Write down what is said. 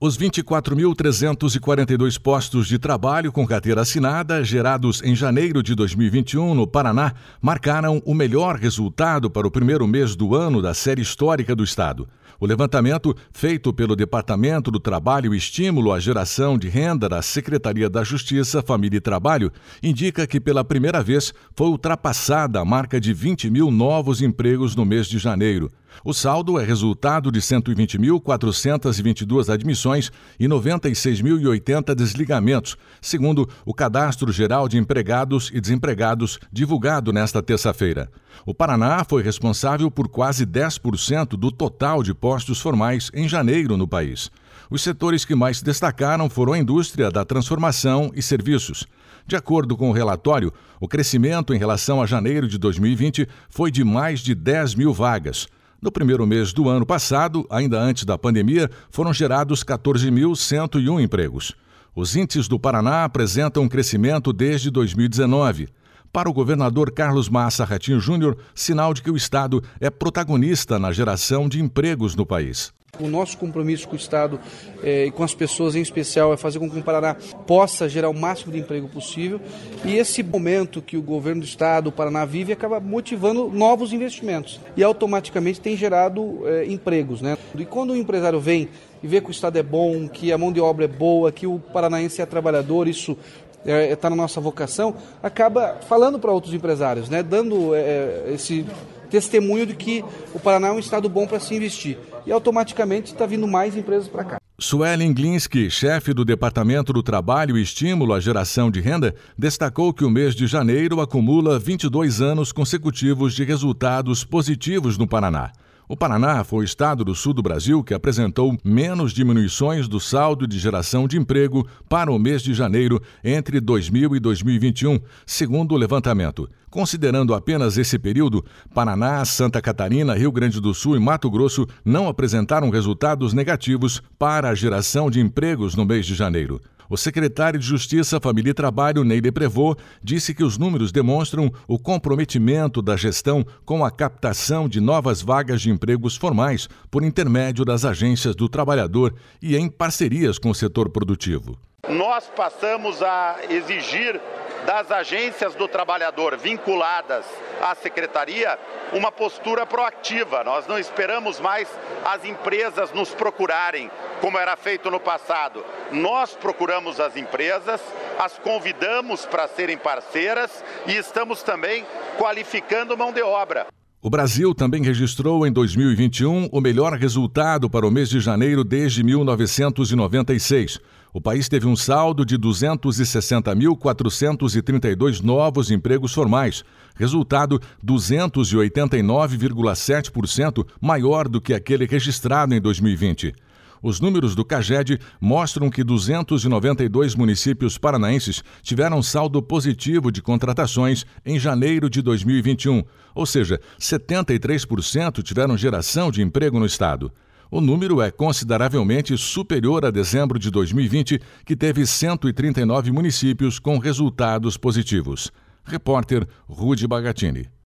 Os 24.342 postos de trabalho com carteira assinada, gerados em janeiro de 2021 no Paraná, marcaram o melhor resultado para o primeiro mês do ano da série histórica do Estado. O levantamento, feito pelo Departamento do Trabalho e Estímulo à Geração de Renda da Secretaria da Justiça, Família e Trabalho, indica que pela primeira vez foi ultrapassada a marca de 20 mil novos empregos no mês de janeiro. O saldo é resultado de 120.422 admissões e 96.080 desligamentos, segundo o Cadastro Geral de Empregados e Desempregados, divulgado nesta terça-feira. O Paraná foi responsável por quase 10% do total de postos formais em janeiro no país. Os setores que mais se destacaram foram a indústria da transformação e serviços. De acordo com o relatório, o crescimento em relação a janeiro de 2020 foi de mais de 10 mil vagas. No primeiro mês do ano passado, ainda antes da pandemia, foram gerados 14.101 empregos. Os índices do Paraná apresentam um crescimento desde 2019. Para o governador Carlos Massa Ratinho Júnior, sinal de que o Estado é protagonista na geração de empregos no país. O nosso compromisso com o Estado e com as pessoas em especial é fazer com que o Paraná possa gerar o máximo de emprego possível, e esse momento que o governo do Estado, o Paraná vive, acaba motivando novos investimentos e automaticamente tem gerado empregos, né? E quando o empresário vem e vê que o Estado é bom, que a mão de obra é boa, que o paranaense é trabalhador, isso está na nossa vocação, acaba falando para outros empresários, né? Dando esse testemunho de que o Paraná é um estado bom para se investir. E automaticamente está vindo mais empresas para cá. Suelen Glinski, chefe do Departamento do Trabalho e Estímulo à Geração de Renda, destacou que o mês de janeiro acumula 22 anos consecutivos de resultados positivos no Paraná. O Paraná foi o estado do sul do Brasil que apresentou menos diminuições do saldo de geração de emprego para o mês de janeiro entre 2000 e 2021, segundo o levantamento. Considerando apenas esse período, Paraná, Santa Catarina, Rio Grande do Sul e Mato Grosso não apresentaram resultados negativos para a geração de empregos no mês de janeiro. O secretário de Justiça, Família e Trabalho, Ney Deprevaux, disse que os números demonstram o comprometimento da gestão com a captação de novas vagas de empregos formais por intermédio das agências do trabalhador e em parcerias com o setor produtivo. Nós passamos a exigir das agências do trabalhador vinculadas à secretaria uma postura proativa. Nós não esperamos mais as empresas nos procurarem, como era feito no passado. Nós procuramos as empresas, as convidamos para serem parceiras e estamos também qualificando mão de obra. O Brasil também registrou em 2021 o melhor resultado para o mês de janeiro desde 1996. O país teve um saldo de 260.432 novos empregos formais, resultado 289,7% maior do que aquele registrado em 2020. Os números do CAGED mostram que 292 municípios paranaenses tiveram saldo positivo de contratações em janeiro de 2021, ou seja, 73% tiveram geração de emprego no estado. O número é consideravelmente superior a dezembro de 2020, que teve 139 municípios com resultados positivos. Repórter Rudy Bagatini.